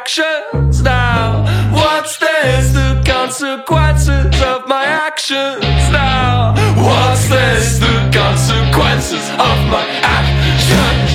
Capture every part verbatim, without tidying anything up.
actions now? What's this? The consequences of my actions now? What's this? The consequences of my actions.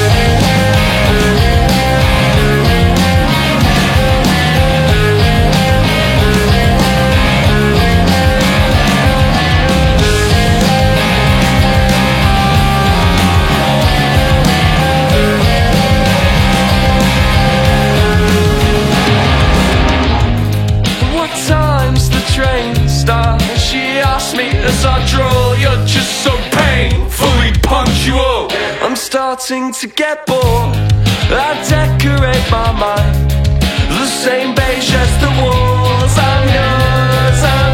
She asked me as I draw, you're just so painfully punctual. I'm starting to get bored. I decorate my mind the same beige as the walls. I'm yours, I'm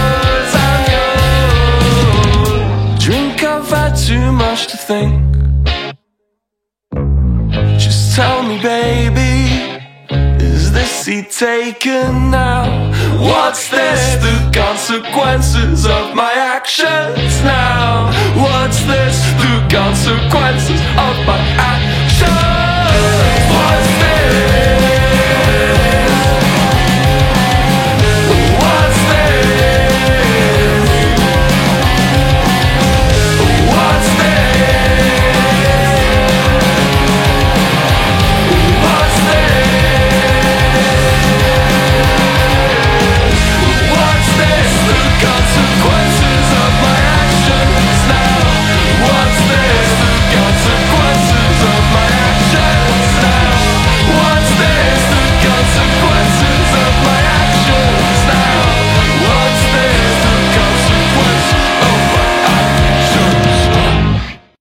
yours, I'm yours. Drink, I've had too much to think. Just tell me, baby, is this seat taken now? What's this? The consequences of my actions now? What's this? The consequences of my actions? What's this?